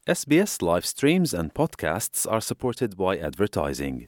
SBS live streams and podcasts are supported by advertising.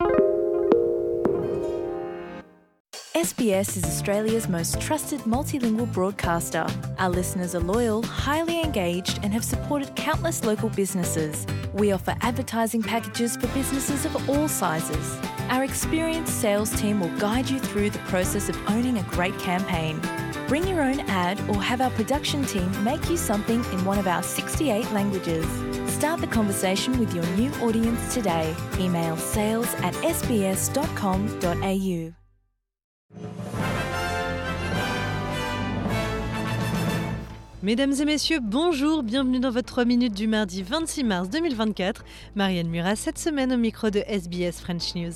SBS is Australia's most trusted multilingual broadcaster. Our listeners are loyal, highly engaged, and have supported countless local businesses. We offer advertising packages for businesses of all sizes. Our experienced sales team will guide you through the process of owning a great campaign. Bring your own ad or have our production team make you something in one of our 68 languages. Start the conversation with your new audience today. Email sales@sbs.com.au. Mesdames et messieurs, bonjour, bienvenue dans votre 3 minutes du mardi 26 mars 2024. Marianne Murat, cette semaine au micro de SBS French News.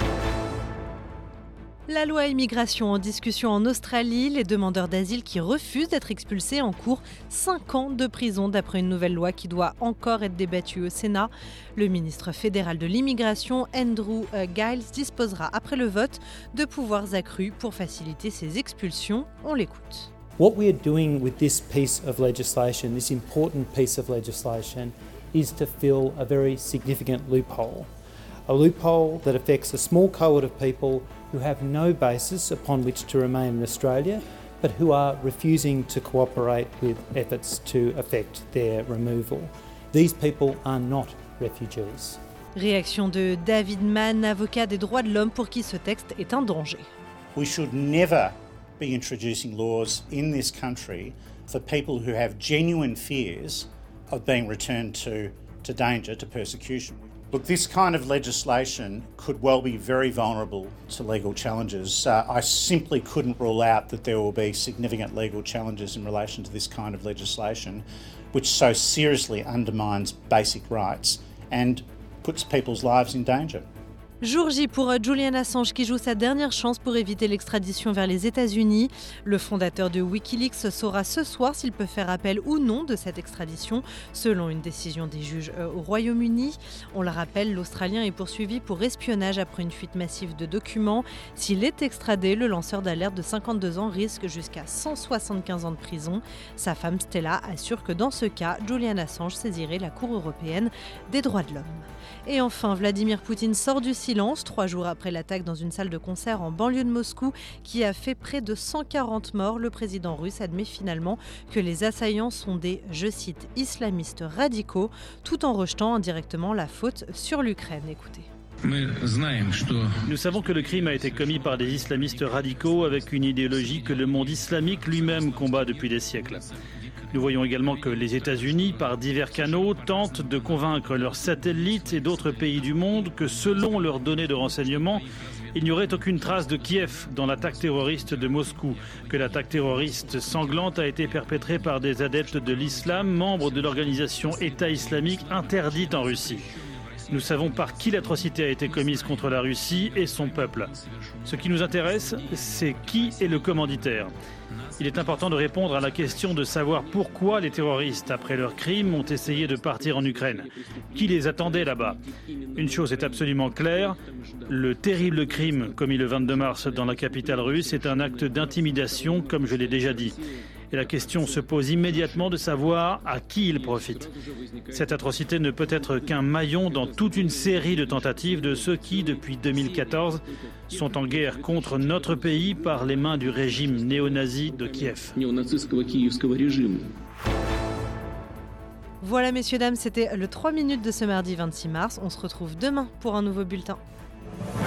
La loi immigration en discussion en Australie, les demandeurs d'asile qui refusent d'être expulsés encourent 5 ans de prison d'après une nouvelle loi qui doit encore être débattue au Sénat. Le ministre fédéral de l'immigration, Andrew Giles, disposera après le vote de pouvoirs accrus pour faciliter ces expulsions. On l'écoute. What we are doing with this piece of legislation, this important piece of legislation, is to fill a very significant loophole. A loophole that affects a small cohort of people who have no basis upon which to remain in Australia, but who are refusing to cooperate with efforts to effect their removal. These people are not refugees. Réaction de David Mann, avocat des droits de l'homme pour qui ce texte est un danger. We should never be introducing laws in this country for people who have genuine fears of being returned to danger, to persecution. Look, this kind of legislation could well be very vulnerable to legal challenges. I simply couldn't rule out that there will be significant legal challenges in relation to this kind of legislation, which so seriously undermines basic rights and puts people's lives in danger. Jour J pour Julian Assange qui joue sa dernière chance pour éviter l'extradition vers les États-Unis. Le fondateur de Wikileaks saura ce soir s'il peut faire appel ou non de cette extradition, selon une décision des juges au Royaume-Uni. On le rappelle, l'Australien est poursuivi pour espionnage après une fuite massive de documents. S'il est extradé, le lanceur d'alerte de 52 ans risque jusqu'à 175 ans de prison. Sa femme Stella assure que dans ce cas, Julian Assange saisirait la Cour européenne des droits de l'homme. Et enfin, Vladimir Poutine sort du silence 3 jours après l'attaque dans une salle de concert en banlieue de Moscou qui a fait près de 140 morts. Le président russe admet finalement que les assaillants sont des, je cite, islamistes radicaux, tout en rejetant indirectement la faute sur l'Ukraine. Écoutez. Nous savons que le crime a été commis par des islamistes radicaux avec une idéologie que le monde islamique lui-même combat depuis des siècles. Nous voyons également que les États-Unis, par divers canaux, tentent de convaincre leurs satellites et d'autres pays du monde que selon leurs données de renseignement, il n'y aurait aucune trace de Kiev dans l'attaque terroriste de Moscou, que l'attaque terroriste sanglante a été perpétrée par des adeptes de l'islam, membres de l'organisation État islamique interdite en Russie. Nous savons par qui l'atrocité a été commise contre la Russie et son peuple. Ce qui nous intéresse, c'est qui est le commanditaire. Il est important de répondre à la question de savoir pourquoi les terroristes, après leur crime, ont essayé de partir en Ukraine. Qui les attendait là-bas ? Une chose est absolument claire, le terrible crime commis le 22 mars dans la capitale russe est un acte d'intimidation, comme je l'ai déjà dit. Et la question se pose immédiatement de savoir à qui il profite. Cette atrocité ne peut être qu'un maillon dans toute une série de tentatives de ceux qui, depuis 2014, sont en guerre contre notre pays par les mains du régime néo-nazi de Kiev. Voilà messieurs, dames, c'était le 3 minutes de ce mardi 26 mars. On se retrouve demain pour un nouveau bulletin.